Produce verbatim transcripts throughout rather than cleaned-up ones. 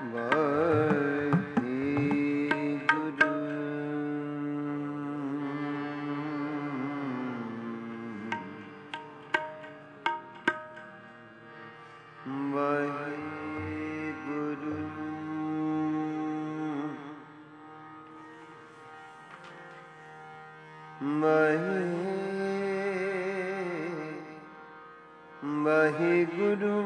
ਵਾਹਿਗੁਰੂ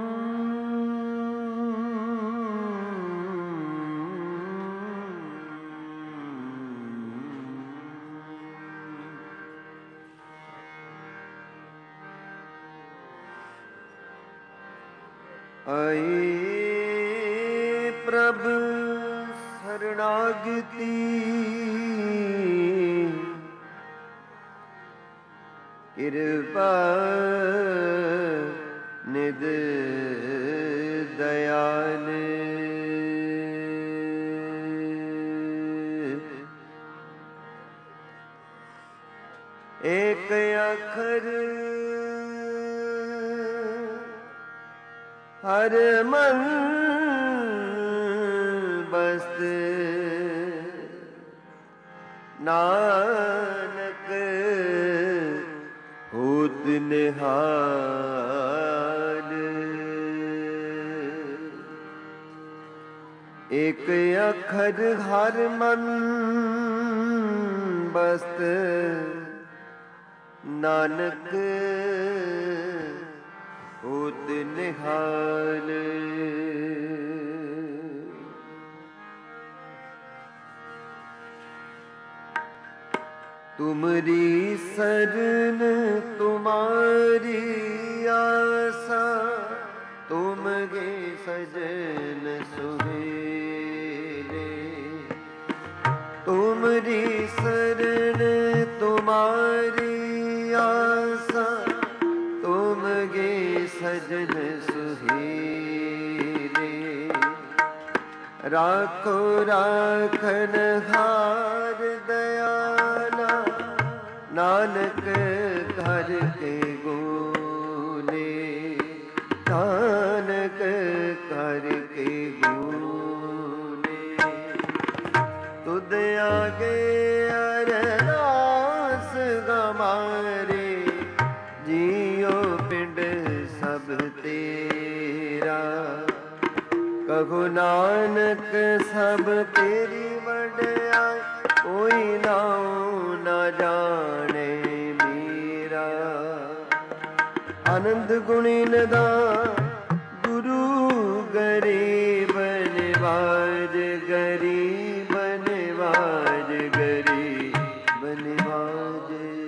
ਆਏ ਪ੍ਰਭ ਸਰਣਾਗਤੀ ਕਿਰਪਾ ਨਿਦ ਦਇਆਲ ਏਕ ਅੱਖਰ ਹਰ ਮਨ ਬਸਤ ਨਾਨਕ ਹੋਤ ਨਿਹਾਲ ਏਕ ਅੱਖਰ ਹਰ ਮਨ ਬਸਤ ਨਾਨਕ ਹੋਤ ਨਿਹਾਲ ਤੁਮਰੀ ਸਰਨ ਤੁਮਾਰੀ ਆਸਾ ਤੁਮਗੇ ਸਜਨ ਸੁਹੇਲੇ ਤੁਮਰੀ ਸਰਨ ਤੁਮਾਰੀ ਆਸਾ ਤੁਮਗੇ ਸਜਨ ਸੁਹੇਲੇ ਰਾਖੋ ਰਾਖਨ ਹਾਰ ਦਇਆਲਾ ਨਾਨਕ ਘਰ ਕੇ ਗੋਲੇ ਨਾਨਕ ਘਰ ਕੇ ਗੋਲੇ ਤੁਧ ਆਗੇ ਅਰਦਾਸ ਗਮਾਰੇ ਜੀਉ ਪਿੰਡ ਸਭ ਤੇਰਾ ਕਹੋ ਨਾਨਕ ਸਭ ਤੇਰੀ ਵਡਿਆਈ ਕੋਈ ਨਾਉ ਨਾ ਜਾਣੇ ਮੇਰਾ ਆਨੰਦ ਗੁਣੀ ਨਿਦਾਨ ਗੁਰੂ ਗਰੀਬ ਨਿਵਾਜ ਗਰੀਬ ਨਿਵਾਜ ਗਰੀਬ ਨਿਵਾਜ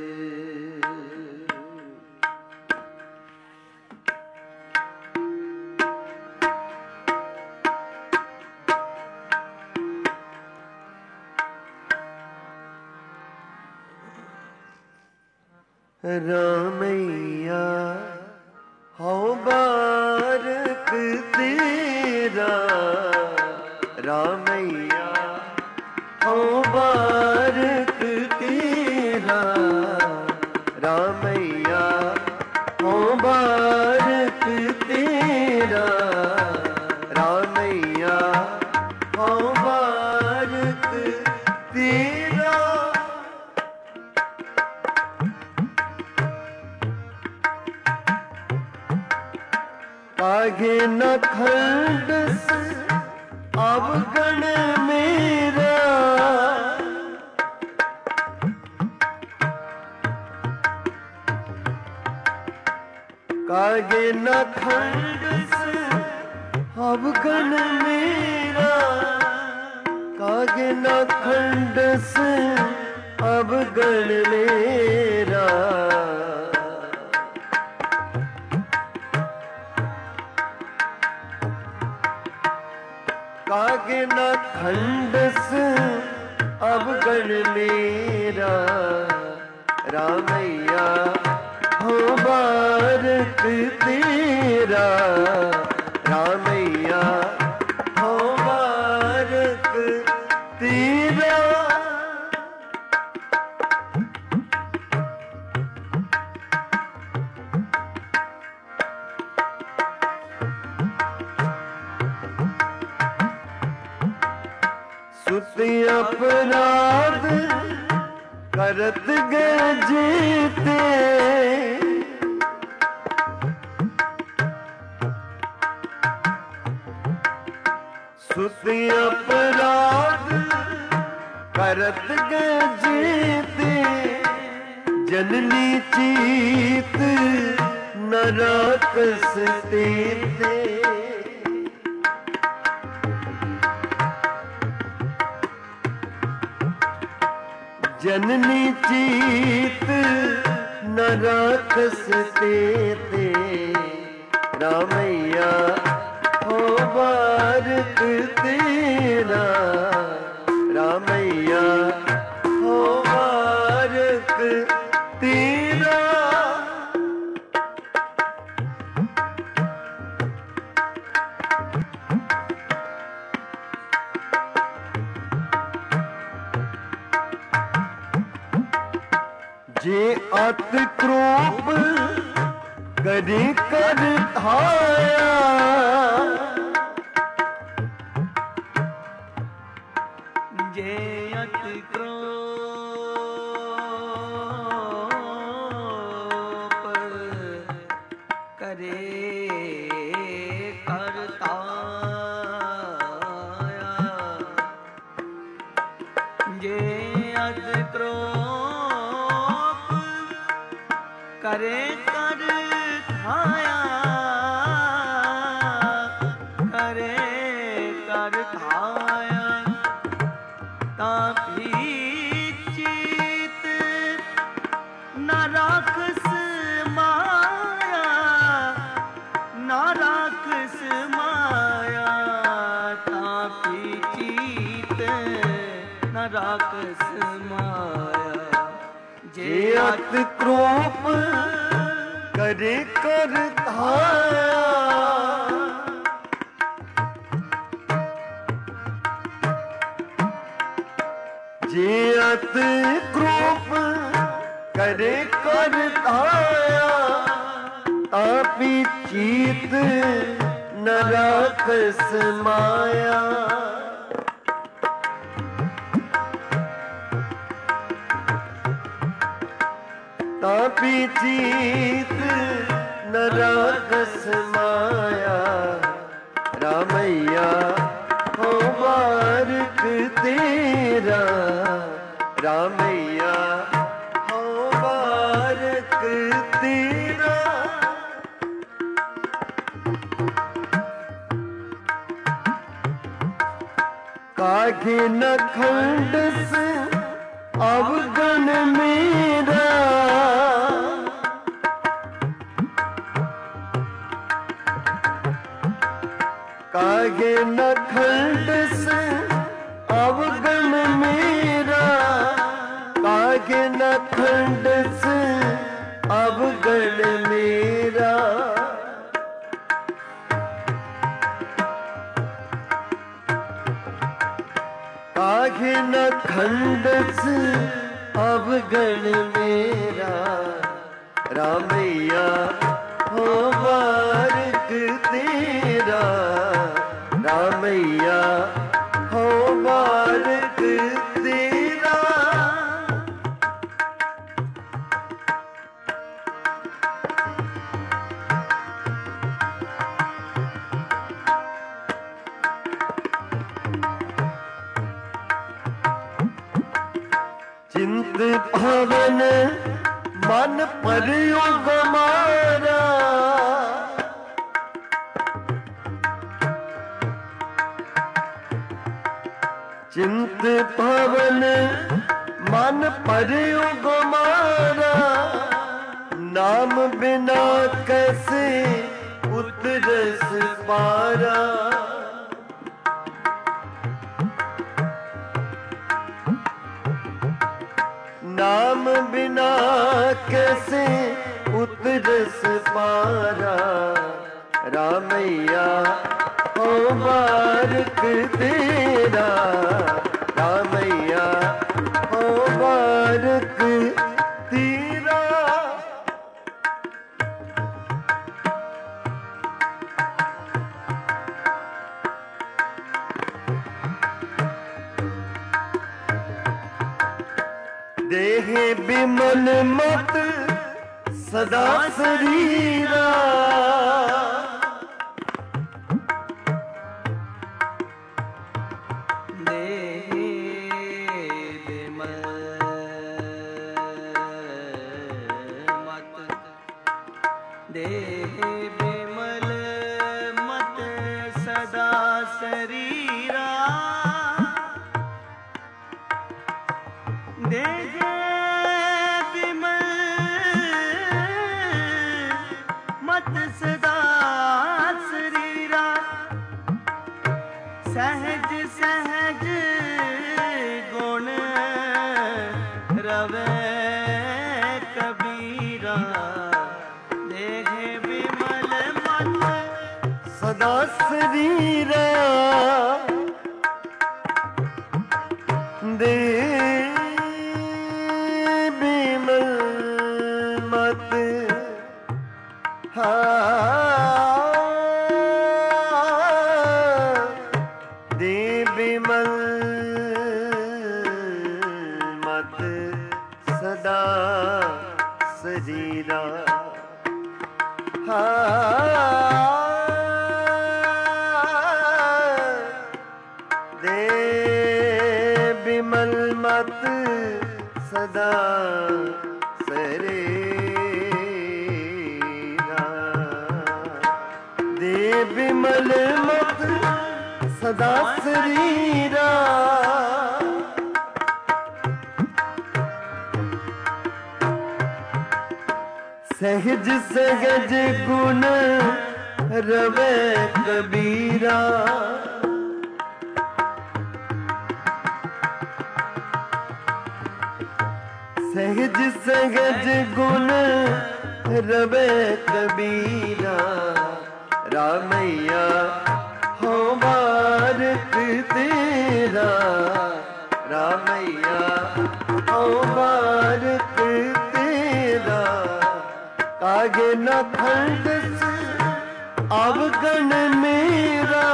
ਰਾਮਈਆ ਹਉ ਬਾਰਕ ਤੇਰਾ ਰਾਮਈਆ ਹਉ ਬਾਰਕ ਤੇਰਾ ਰਾਮਈਆ ਹਉ ਬਾਰਕ ਤੇਰਾ ਰਾਮਈਆ ਹਉ ਬਾਰਕ ਤੇਰਾ ਕਾਗੇ ਨ ਖੰਡਸ ਅਵਗਣ ਮੇਰਾ ਕਾਗੇ ਨ ਖੰਡਸ ਅਵਗਣ ਮੇਰਾ ਕਾਗੇ ਨ ਖੰਡਸ ਅਵਗਣ ਮੇਰਾ ਕਾਗੇ ਨ ਖੰਡਸ ਅਵਗਣ ਮੇਰਾ ਰਾਮਈਆ ਹੋ ਬਾਰਕ ਤੇਰਾ ਰਾਮਈਆ ਹੋ ਬਾਰਕ ਤੇਰਾ सुती अपराध करत गए जीते, सुती अपराध करत गए जीते, जननी चीत न राकसते थे। जननी चीत न राकसते थे, रामैया हो बारक तेरा, रामैया हो बारक तेरा। जे अति क्रोध करे कर धाया, जे अति क्रोध करे कर धाया, जे अति क्रोध करे कर धाया, करे कर धाया, तापी चित न राखस माया, न राखस माया, तापी चित न राखस माया। जे अति क्रोध करे कर धाया, जे अति क्रोध करे कर धाया, तापी चीत न राखस माया। तापी चीत न राखस माया, रामैया हो बारक तेरा, रामैया हो बारक तेरा। काहे न खंडस अवगण मेरा, काहे न खंडस अवगण मेरा, काहे न खंडस अवगण मेरा। काहे न खंडस अवगण मेरा, रामैया हो बारक तेरा, रामैया हो बारक तेरा। चिंत भवन मन पर योग मारा, चिंत भवन मन पर योग मारा, नाम बिना कैसे उतरस पारा। नाम बिना कैसे उतरस पारा, रामैया हो बारक तेरा, रामैया हो बारक तेरा। देह बिमल मत सदा शरीरा देह बिमल मत देह बिमल मत सदा शरीरा देह बिमल मत सदा शरीरा सहज सहज गुण रवे कबीरा देह बिमल मत सदा शरीरा दे बिमल मत हा दे बिमल मत सदा शरीरा हा दे बिमल मत सदा शरीरा दे बिमल मत सदा शरीरा सहज सहज गुण रवे कबीरा सहज सहज गुण रवे कबीरा रामैया हो बारक तेरा रामैया हो बारक तेरा कागे न खंड अवगण मेरा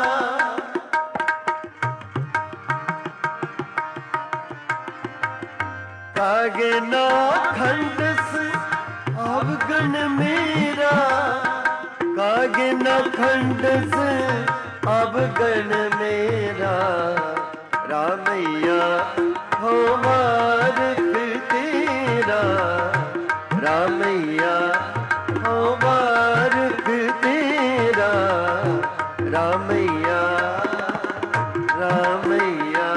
कागे न खंड अवगण मेरा कागे न खंड अवगण मेरा रामैया हो बारक तेरा रामैया हो बारक तेरा रामैया रामैया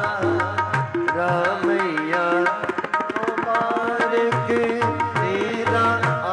रामैया हो बारक तेरा आ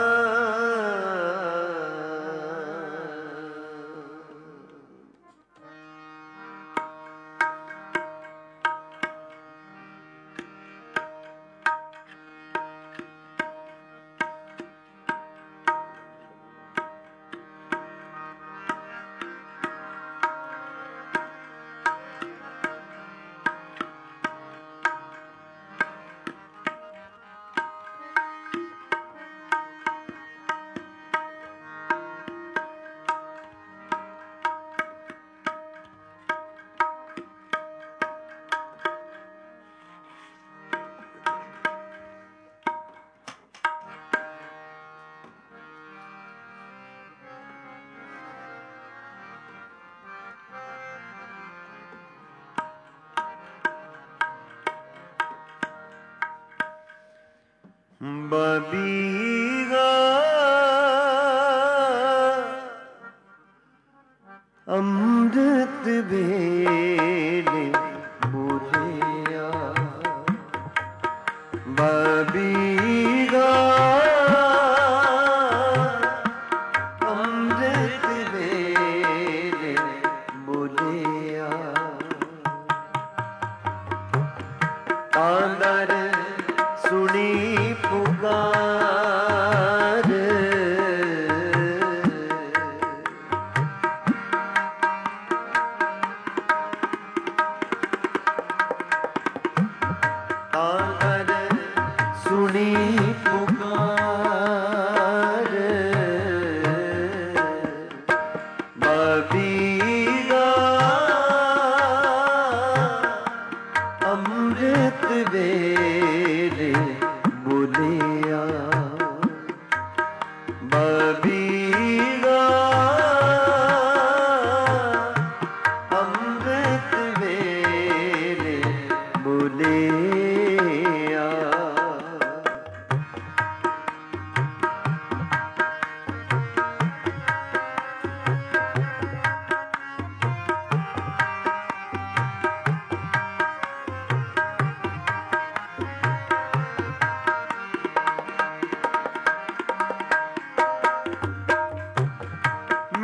बबीगा अमृत बेले बुढ़िया बबीगा अमृत बेले बुढ़िया तांदर सुनी पुकार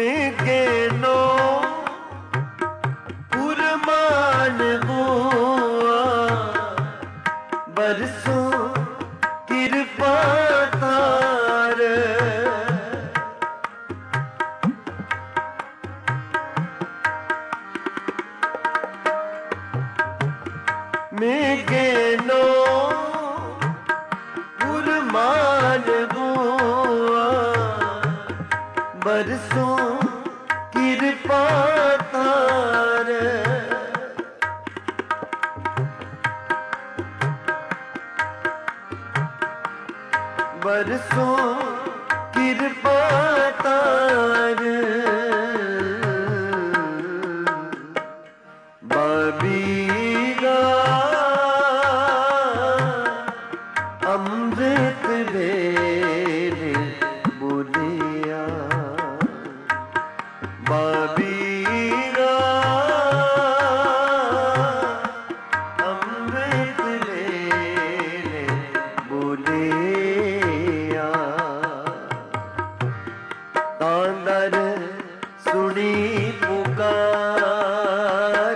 मेघेनो कुरमान हुआ बरसों कृपा तार मेघेनो कुरमान हुआ बरसों कृपा तार बरसों कृपा तार बाबीगा अमृत वेले बोलिया बाबीगा अमृत वेले बोलिया तांदर सुनी पुकार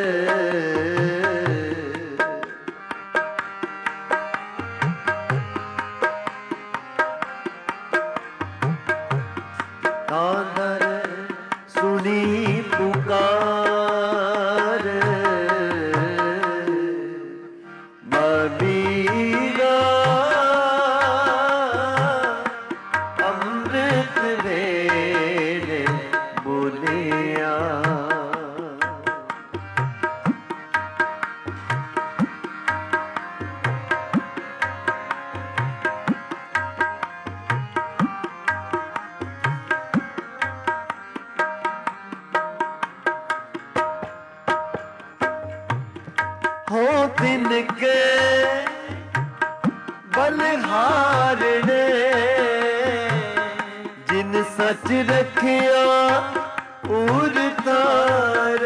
तांदर सुनी पुकार बाबीगा अमृत वेले बोलिया हो तिनके बलिहारने जिन सच रखिया उर तार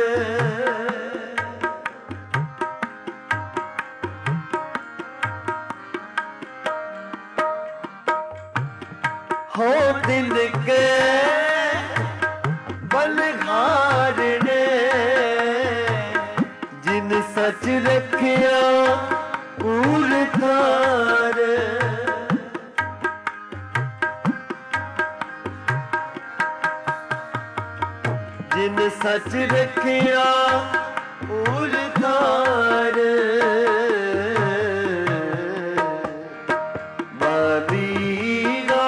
हो तिनके बलिहारने जिन सच रखिया उर तार जिन सच रखिया उर तार बाबीगा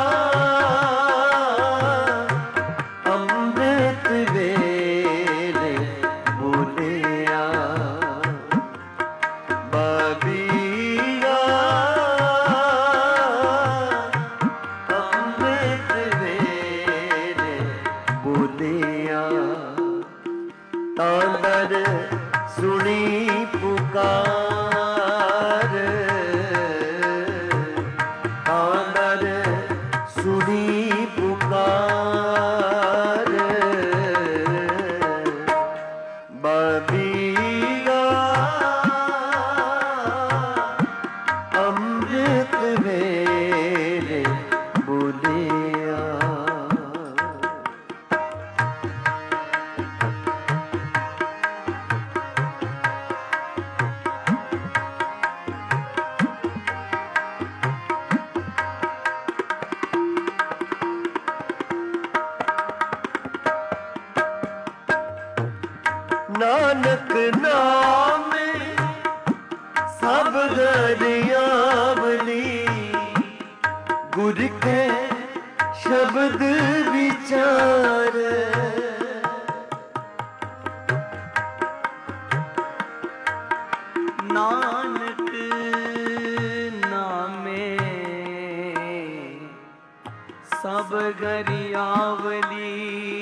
अमृत वेले बोलिया बाबीगा अमृत वेले बोलिया तांदर सुनी पुकार तांदर सुनी पुकार बाबीगा अमृत वेले बोलिया नानक नाम सब दरियावली गुर के शब्द विचार नानक नामे सब गरियावली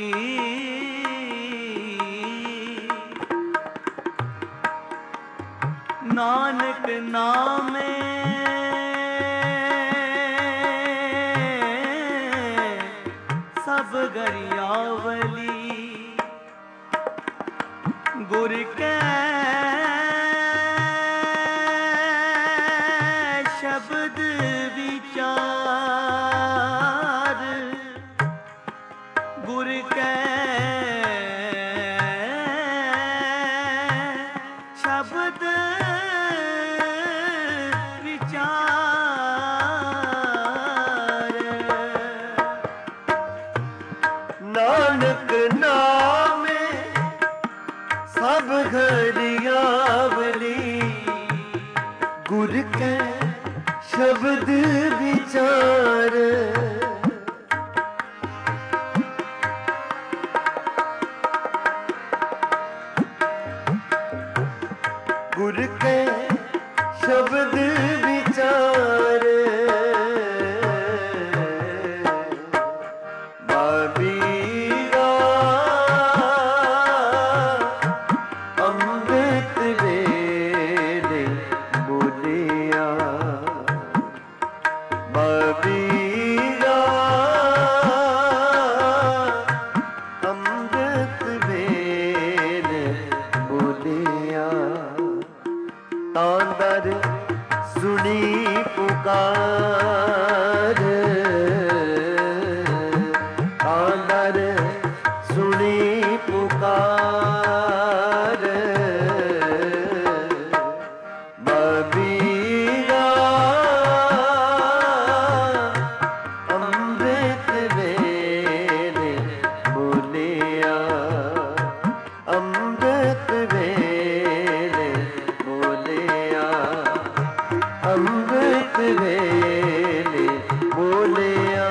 नानक नामे सब गरियावली गुर के शब्द विचार गुर कै शब्द विचार, नानक नामे सब घरियावली, गुर कै शब्द विचार। गुर के शब्द विचार, बाबीरा अमृत वेले बोलिया, बाबीरा अमृत वेले बोलिया। तांदर सुनी पुकार, तांदर सुनी पुकार, बबीरा अमृत वेले बोलिया, अमृत वेले बोलिया, अमृत वेले बोलिया।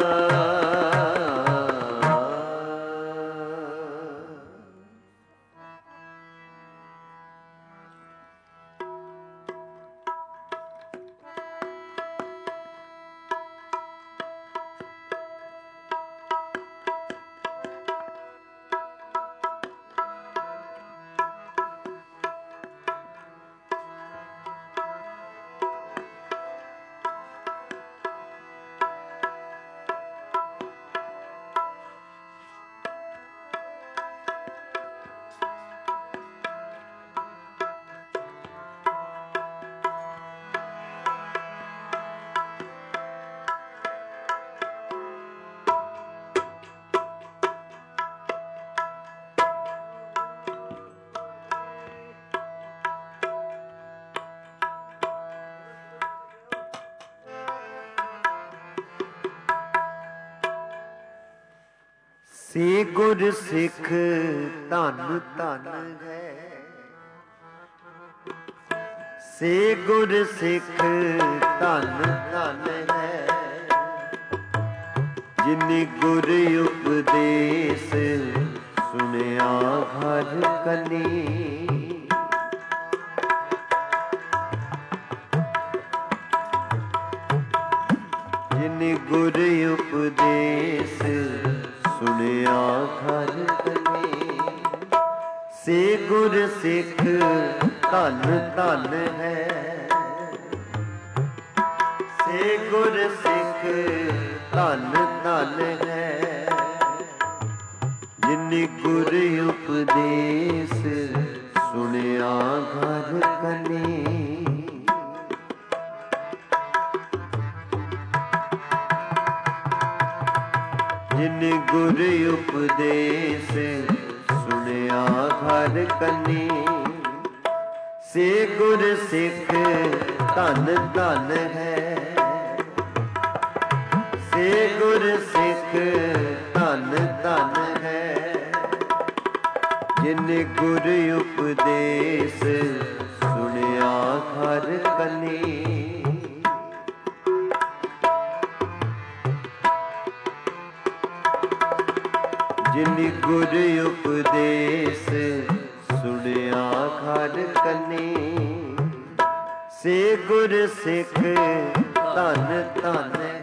से गुर सिख धन धन है, से गुर सिख धन धन है, जिन गुर उपदेश सुनिया घर कनी। जिन गुर उपदेश सुनिया घर कनी, से गुर सिख धन धन है, से गुर सिख धन धन है, जिन गुर उपदेश सुनिया घर कनी। जिन गुर उपदेश सुनिया घर कनी, से गुर सिख धन धन है, से गुर सिख धन धन है, जिन गुर उपदेश सुनिया घर कनी। जिन गुर उपदेश सुनिया घर कनी, से गुर सिख धन धन है।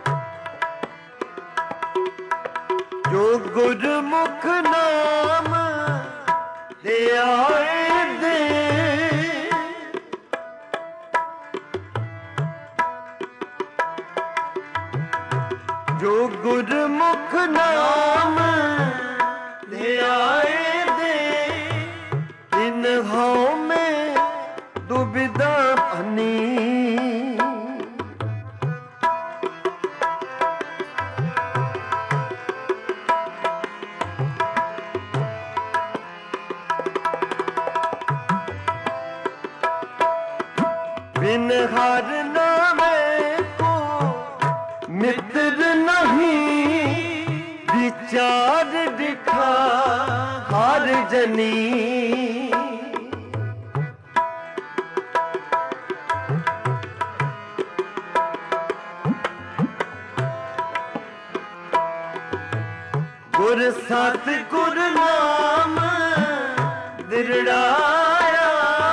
जो गुरमुख नाम गुरमुख नाम ध्याए दे, इन हौ में दुविधा भनी। बिन हर नामे को मित्र नहीं, विचार दिखा हर जनी। गुर सत गुर नाम दृढ़ाया,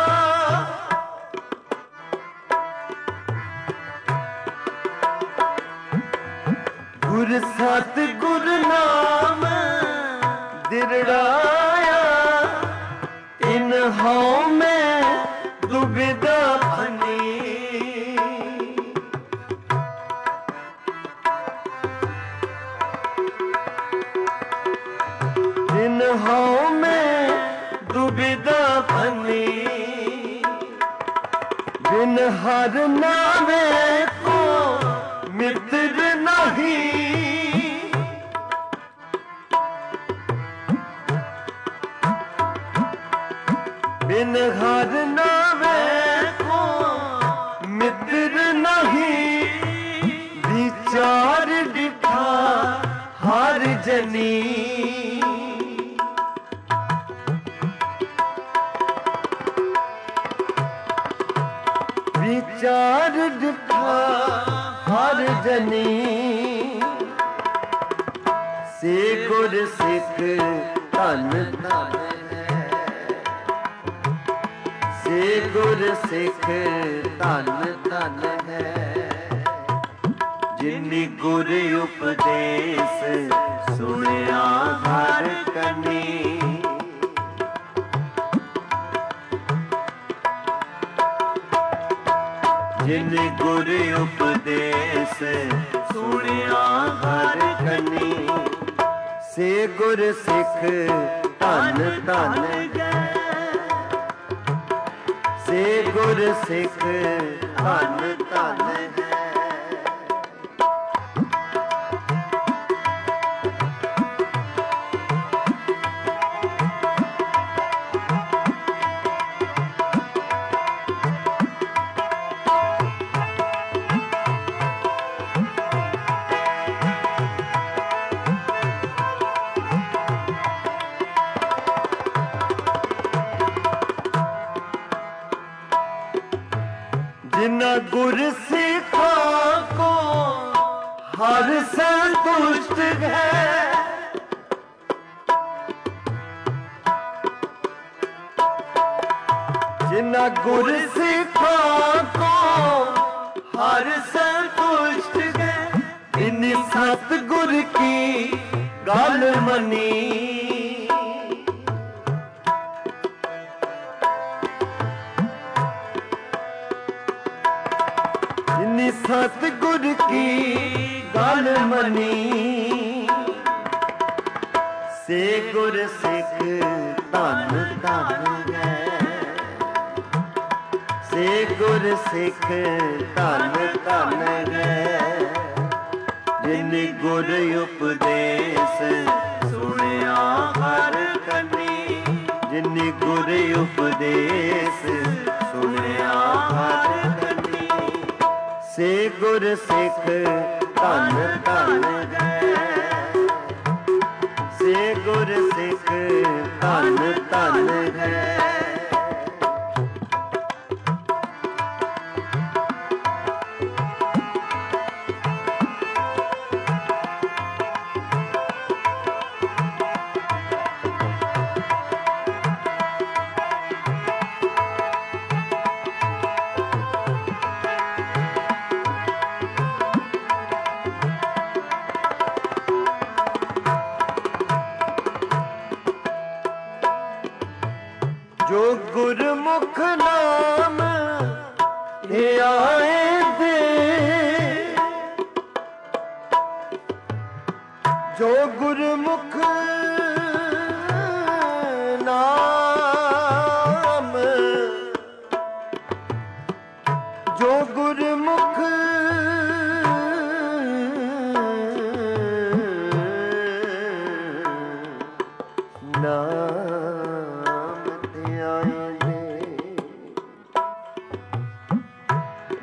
गुर सत गुर नाम दृढ़ाया, इन हौ में दुविधा भनी। इन हौ में दुविधा भनी, बिन हर नामे को मित्र नहीं। बिन हर नामे को मित्र नहीं, विचार दिखा हर जनी। विचार दिखा हर जनी, से गुर सिख धन धन है, से गुर सिख धन धन है। जिन्नी गुर उपदेश सुनिया हर कनी, जिन गुर उपदेश सुनिया हर कनी, से गुर सिख धन धन है, से गुर सिख धन धन है। जिन गुर सिखा को हर संतुष्ट है, जिन गुर सिखा को हर संतुष्ट है, इन सतगुर की गल मनी। सतगुर की गल मनी, से गुर सिख धन धन है, से गुर सिख धन धन है। जिन गुर उपदेश सुनिया हर कनी, जिन गुर उपदेश सुनिया हर कनी, से गुर सिख धन धन है, से गुर सिख धन धन है।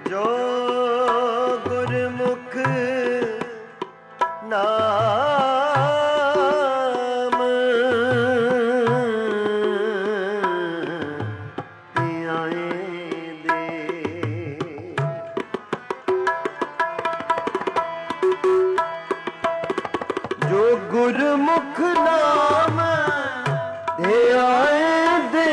ਜੋ ਗੁਰਮੁਖ ਨਾਮ ਧਿਆਏ ਦੇ, ਜੋ ਗੁਰਮੁਖ ਨਾਮ ਧਿਆਏ ਦੇ,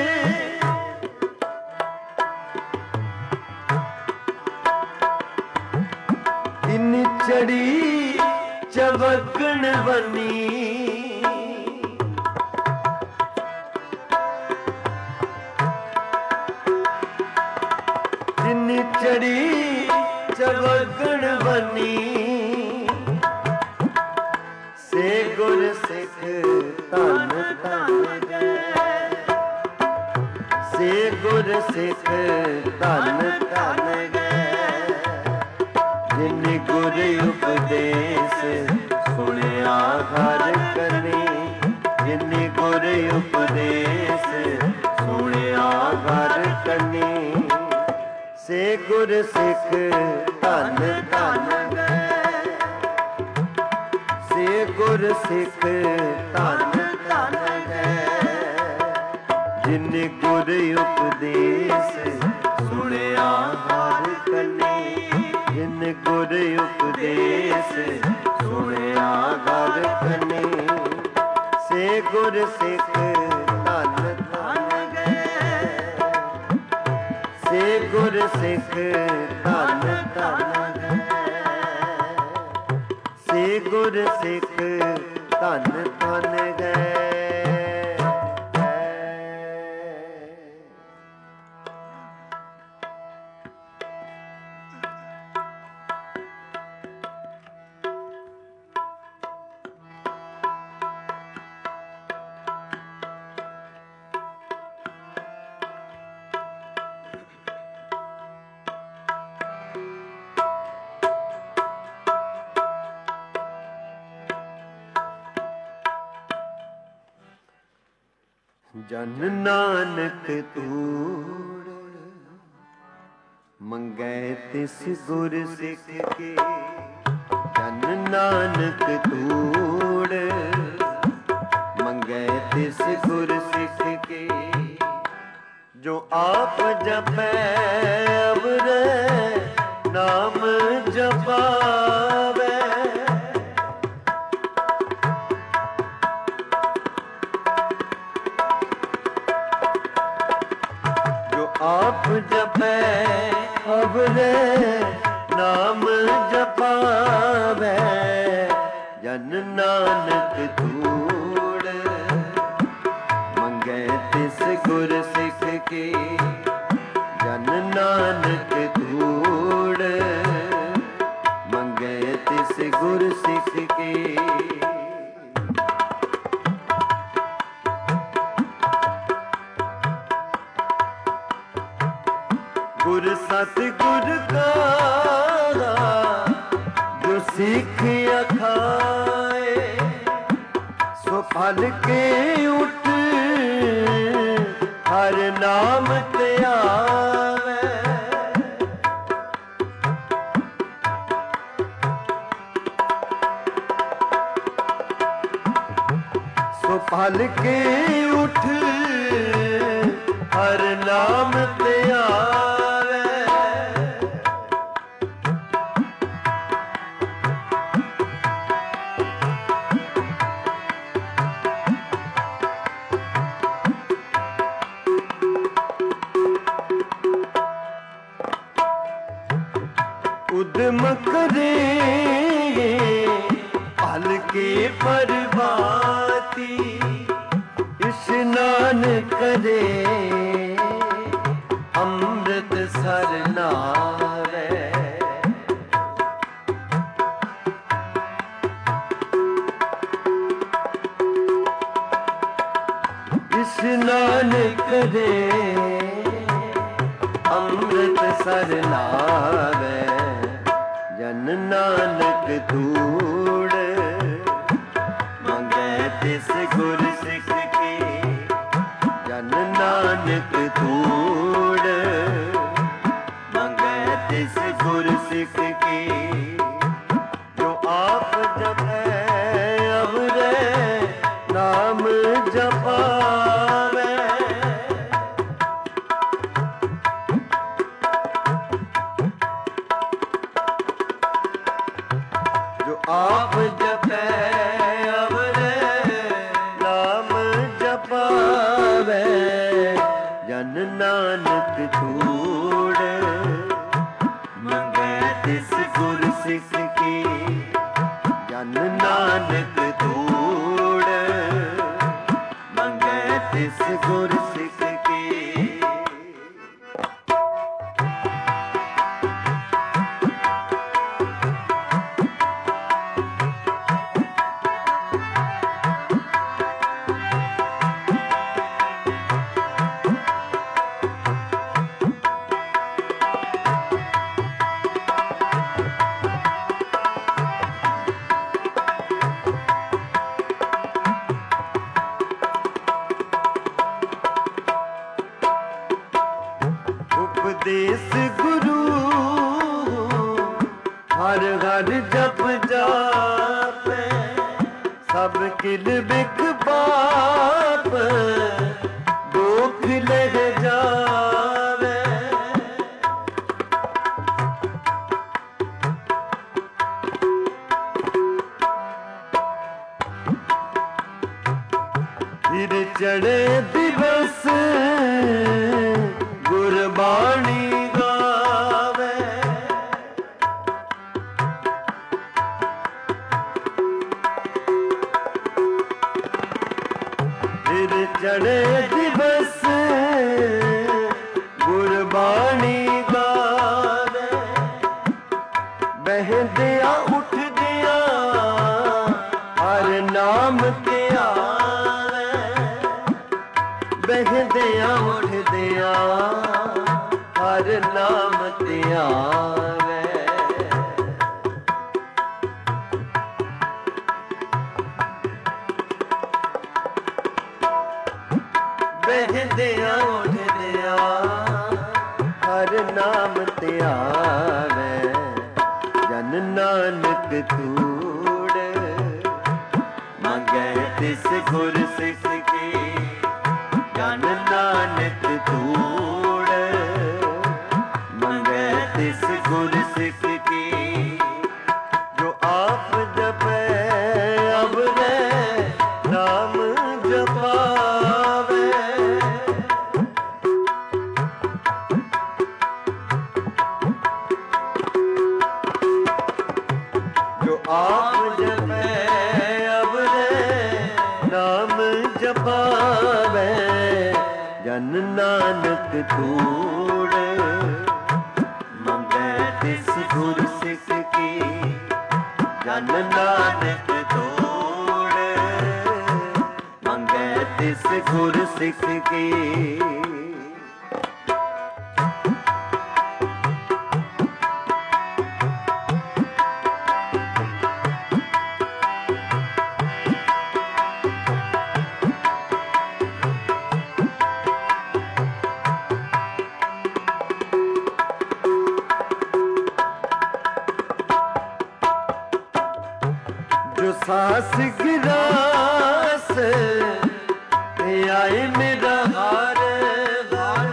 ਤਿਨ ਚੜੀ ਚਵਕਣ ਬਨੀ, ਤਿਨ ਚੜੀ ਚਵਕਣ ਬਨੀ, ਸੇ ਗੁਰ ਸਿੱਖ ਧਨ ਧਨ ਗਏ, ਸੇ ਗੁਰ ਸਿੱਖ ਧਨ ਧਨ ਗਏ, ਜਿਨ ਗੁਰ ਉਪਦੇਸ਼ ਸੁਣਿਆ ਹਰ ਕਨੇ, ਜਿਨ ਗੁਰ ਉਪਦੇਸ਼ ਸੁਣਿਆ ਹਰ ਕਨੇ, ਸੇ ਗੁਰ ਸਿੱਖ ਧਨ ਧਨ ਗਏ, ਸੇ ਗੁਰ ਸਿੱਖ ਧਨ ਧਨ ਗਏ, ਜਿਨ ਗੁਰ ਉਪਦੇਸ਼ ਸੁਣਿਆ ਹਰ ਕਨੇ, ਜਿਨ ਗੁਰ ਉਪਦੇਸ਼ ਸੁਣਿਆ ਹਰ ਕਨੇ, ਸੇ ਗੁਰ ਸਿੱਖ ਧਨ ਧਨ ਗਏ, ਸੇ ਗੁਰ ਸਿੱਖ ਧਨ ਧਨ ਗਏ, ਸੇ ਗੁਰ ਸਿੱਖ ਧਨ ਧਨ ਗਏ। ਜਨ ਨਾਨਕ ਤੂੜ ਮੰਗੈ ਤਿਸ ਗੁਰ ਸਿੱਖ ਕੇ, ਜਨ ਨਾਨਕ ਤੂੜ ਮੰਗੈ ਤਿਸ ਗੁਰ ਸਿੱਖ ਕੇ, ਜੋ ਆਪ ਜਪੈ ਅਵਰੇ ਨਾਮ ਜਪਾਵੇ, ਆਪ ਜਪੈ ਅਵਰੇ ਨਾਮ ਜਪਾਵੇ, ਜਨ ਨਾਨਕ ਤੂੜ ਮੰਗੈ ਤਿਸ ਗੁਰ ਸਿੱਖ ਕੇ, ਜਨ ਨਾਨਕ ਤੂੜ ਮੰਗੈ ਤਿਸ ਗੁਰ ਸਿੱਖ ਕੇ, ਗੁਰ ਸਤਿਗੁਰ ਕਾ ਜੋ ਸਿੱਖ ਅਖਾਏ, ਸੋ ਫਲ ਕੇ ਉਠ ਹਰ ਨਾਮ ਧਿਆਵੇ, ਸੋ ਫਲ ਕੇ ਉਠ ਹਰ ਨਾਮ ਧਿਆਵੇ, ਉਦਮ ਕਰੇ ਭਲ ਕੇ ਪਰਵਾਤੀ, ਇਸ਼ਨਾਨ ਕਰੇ ਅੰਮ੍ਰਿਤ ਸਰ ਨਾਵੇ, ਇਸ਼ਨਾਨ ਕਰੇ ਅੰਮ੍ਰਿਤ ਸਰ ਨਾਵੇ, ਜਨ ਨਾਨਕ ਤੂੜ ਮੰਗੈ ਤਿਸ ਗੁਰ ਸਿੱਖ ਕੇ, ਜਨ ਨਾਨਕ ਤੂੜ ਮੰਗੈ ਉਪਦੇਸ ਗੁਰੂ ਹਰ ਹਰ ਜਪ ਜਾਪੈ ਸਭ ਕਿਲ ਬਿਖ ਪਾਪ ਦੁਖ ਲਹਿ ਜਾਵੇ ਫਿਰ ਚੜੇ ਦਿਵਸ ਗੁਰਬਾਣੀ ਗਾਵੇ ਫਿਰ ਚੜੇ ਦਿਵਸ ਗੁਰਬਾਣੀ ਗਾਵੇ ਬਹਿੰਦਿਆਂ ਉੱਠਦਿਆਂ ਹਰ ਨਾਮ ਧਿਆਵੇ ਬਹਿੰਦਿਆਂ ਉੱਠਦਿਆਂ ਹਰ ਨਾਮ ਧਿਆਵੇ ਬਹਿੰਦਿਆਂ ਉੱਠਦਿਆਂ ਹਰ ਨਾਮ ਧਿਆਵੇ ਜਨ ਨਾਨਕ ਤੂੜ ਮੰਗੈ ਤਿਸ ਗੁਰ ਸਿੱਖ ਕੀ ਜਨ ਨਾਨਕ ਤੂੜ ਮੰਗੈ ਤਿਸ ਗੁਰ ਸਿੱਖ ਕੀ ਜੋ ਆਪ ਜਪੈ ਅਵਰੇ ਨਾਮ ਜਪਾਵੇ ਜੋ ਆਪ ਜਪੈ ਅਵਰੇ ਨਾਮ ਜਪਾਵੇ ਜਨ ਨਾਨਕ ਤੂੜ ਮੰਗੈ ਤਿਸ ਗੁਰ ਸਿੱਖ ਕੀ ਜਨ ਨਾਨਕ ਤੂੜ ਮੰਗੈ ਤਿਸ ਗੁਰ ਸਿੱਖ ਕੀ जो सास गिरास आए मेरा हार हार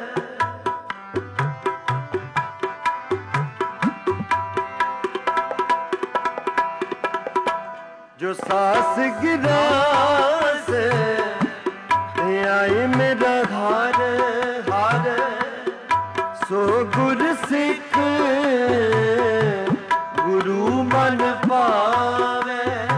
जो सास गिरास आए मेरा हार हार सो गुर सिख गुरु मन पावे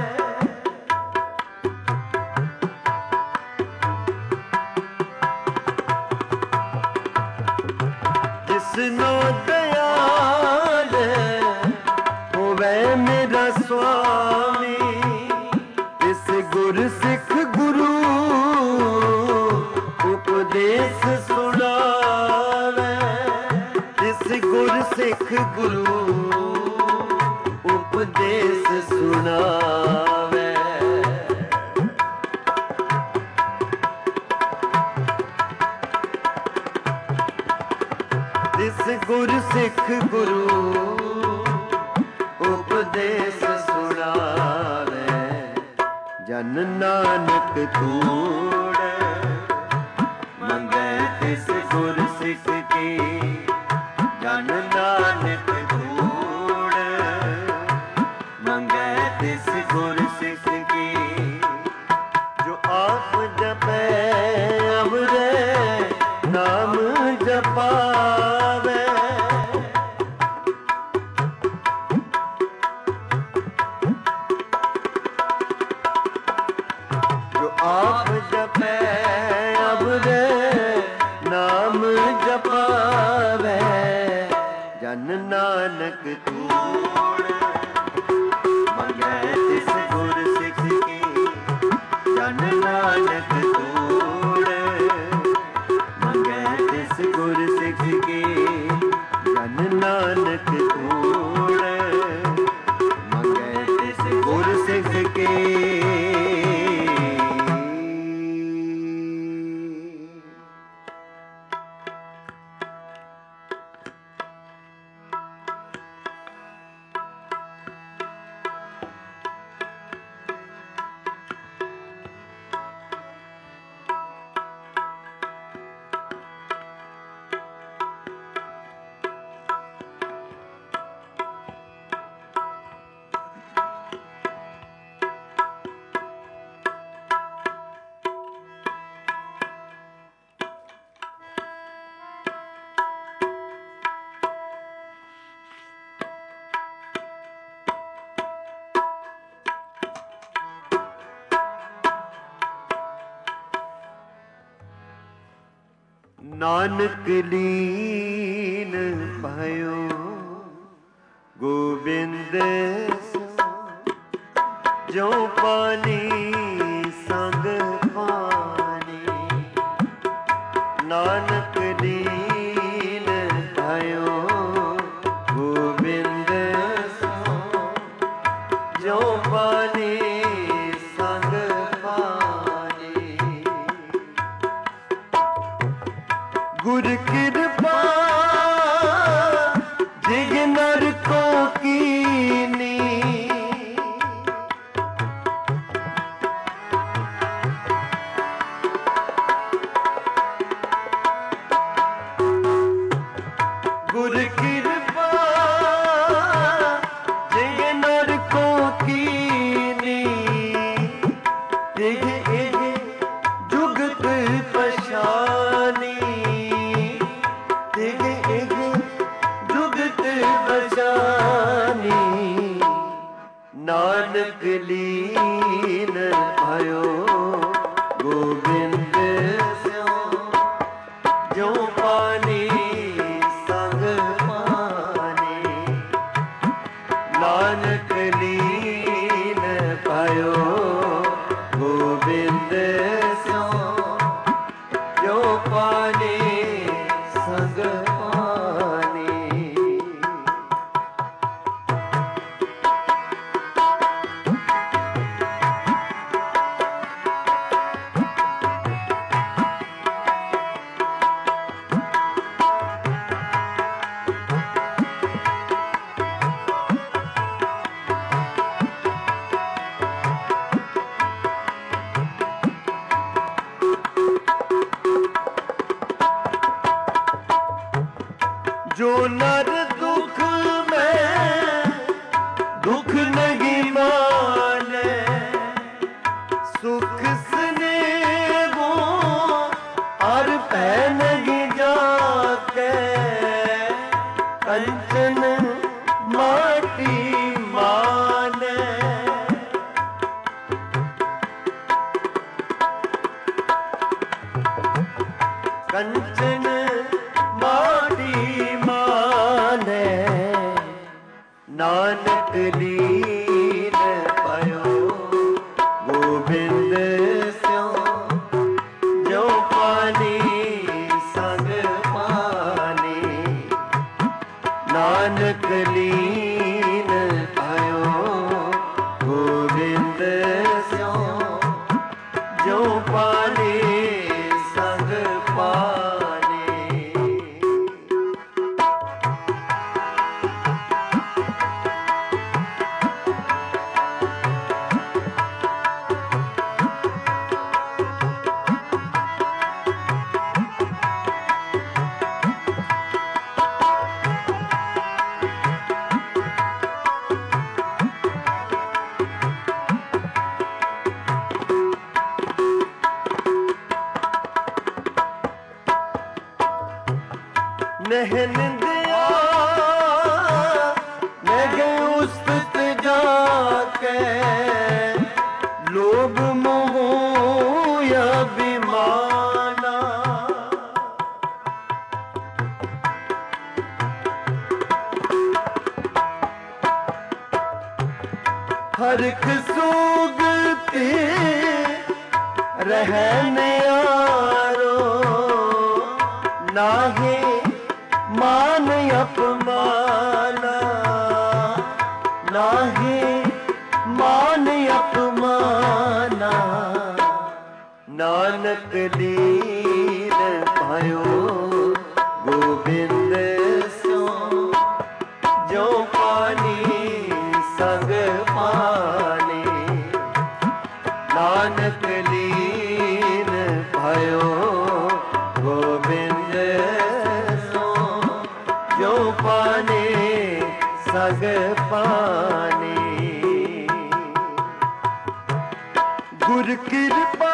जिसनो दयाल होवे मेरा स्वामी इस गुर सिख गुरु उपदेश सुनावे जिस गुर सिख गुरु उपदेश सुनावे जिस गुर सिख गुरु उपदेश सुनावे जन नानक तूड़ मंगै तिस गुर सिख की जन नानक तूड़ मंगै तिस गुर सिख की जो आप जपै अवरे नाम जपावे जो आप जपै अवरे नाम जपावे जन नानक तूड़ मंगै तिस गुर सिख की जन नानक तूड़ मंगै तिस गुर सिख की जन नानक तूड़ मंगै तिस गुर सिख की। ਨਾਨਕ ਲੀਨ ਭਇਓ ਗੋਬਿੰਦ ਜੋ ਪਾਣੀ ਸੰਗ ਪਾਣੀ। ਨਾਨਕ ਲੀਨ ਭਇਓ ਗੋਬਿੰਦ ਜੋ ਪਾਣੀ ਸੰਗ ਪਾਣੀ। ਗੁਰ ਕਿਰਪਾ ਜਿਗ ਨਰ ਕੋ ਕੀਨੀ। ਗੁਰ ਕਿਰਪਾ ਜਿਗ ਨਰ ਕੋ ਕੀਨੀ। ਤਿਗ ਇਹ ਜੁਗਤ ਪਛਾਨੀ। ਤਿਗ ਇਹ ਜੁਗਤ ਪਛਾਨੀ। ਨਾਨਕ ਲੀਨ ਭਇਓ ਗੋਬਿੰਦ ਸਿਉ ਜੋ ਪਾਣੀ ਸੰਗ ਪਾਣੀ। ਨਾਨਕ ਲੀਨ ਭਇਓ ਗੋਬਿੰਦ ਸਿਉ ਜੋ ਪਾਣੀ ਸੰਗ ਪਾਣੀ। जो नर दुख में दुख नहीं माने। सुख स्नेहो हर पै नहीं जाके। कंचन माटी माने। कंचन माटी माने। नानक लीन भयो गोबिंद सिउ जो पानी संग पानी। नानक लीन भयो गोबिंद सिउ जो पानी संग पानी। नहीं निंदिया नहीं उस्तत जाके। लोभ मोह या बिमाना। हर एक सुगति रहने आरो। नाहे मान अपमाना। नाहे मान अपमाना। नानक लीन भयो गोबिंद सिउ जो पानी संग पानी। नानक लीन भयो गोबिंद जो पानी संग पानी। गुर कृपा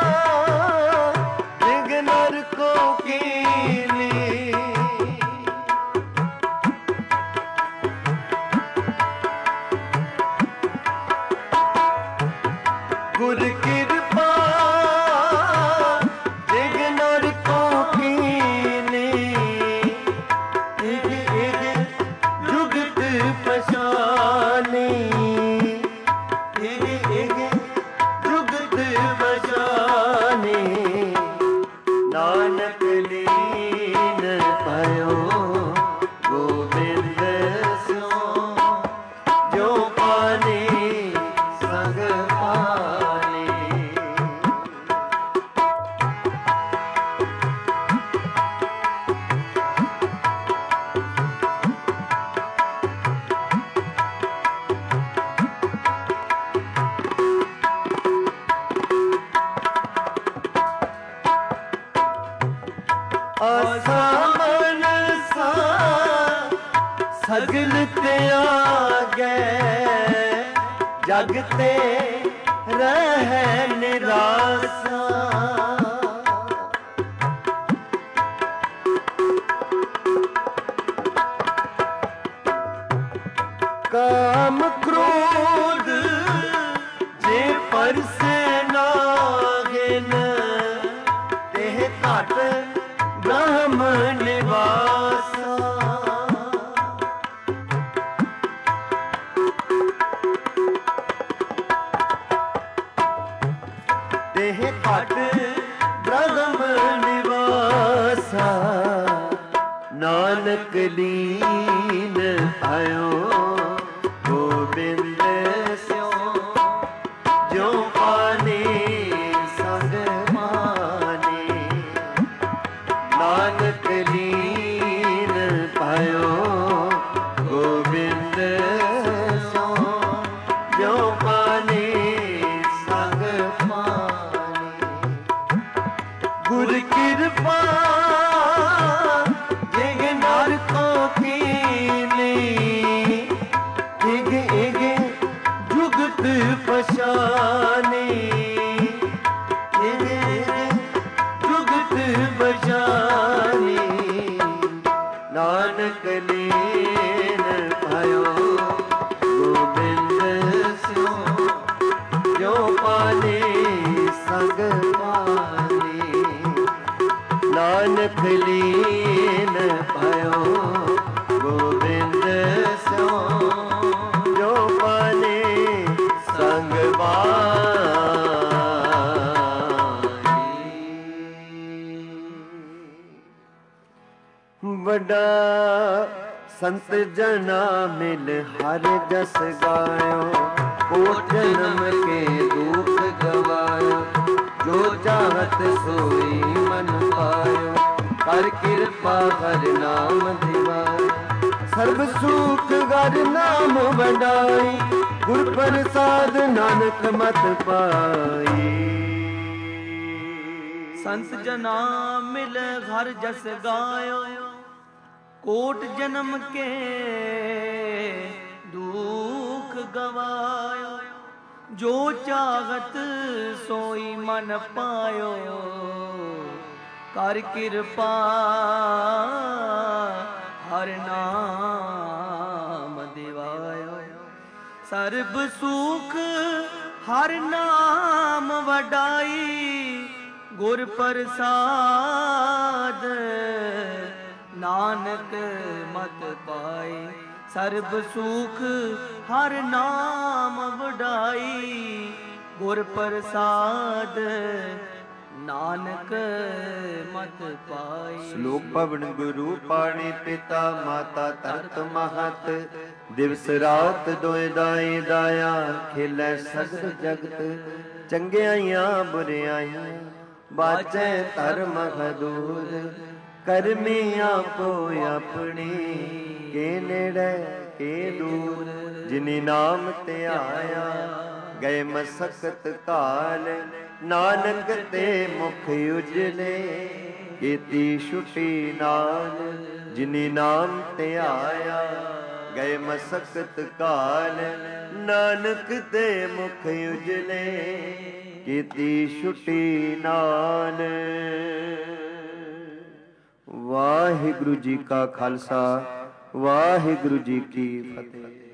जिग नर को कीनी। गुर कृपा जिग नर को कीनी। सगल त्यागे जग ते रह निरासा। काम क्रोध जे परसे नागिन तेह घट ब्रह्म निवासा। तेह घट ब्रह्म निवासा। नानक लीन भयो गोबिंद स्यो जो पाने संग माने। नानक लीन भयो गोबिंद स्यो जो पाने संग माने। गुर कृपा जिग नर को कीनी इग इग जुगत पशाने। इग इग जुगत पशाने। नानक लीन भयो गोबिंद स्यो जो पाने संग पाने। नानक लीन भयो गोबिंद स्यो जो पाने संग बड़ा संत जना मिल हर जस गायो। कोट जन्म के दुख गवायो जो चाहत सोई मन पायो। कर कृपा हर नाम दिवाय सर्व सुख हर नाम वडाई। गुर प्रसाद नानक मत पाई। संत जना मिल हर जस गायो। कोट जन्म के दुख गवायो जो चाहत सोई मन पायो। कर कृपा हर नाम दिवायो। सर्ब सुख हर नाम वडाई। गुर प्रसाद नानक मत पाई। सर्ब सुख हर नाम वडाई। गुर प्रसाद नानक मत पाई। श्लोक पवन गुरु पाणी पिता माता तरत महत। दिवस रात दोए दाई दाया खेलै सगल जगत। चंगियाइयां बुरियाइयां बाचै धर्म हदूर। करमी आपो अपनी के नेड़े के दूर। जिनी नाम ते आया गए मसकत काल। नानक ते मुख उजले कीती छुटी नाल। जिनी नाम ते आया गए मसकत काल। नानक ते मुख उजले कीती छुटी नाल। वाहिगुरु जी का खालसा वाहिगुरु जी की फतेह।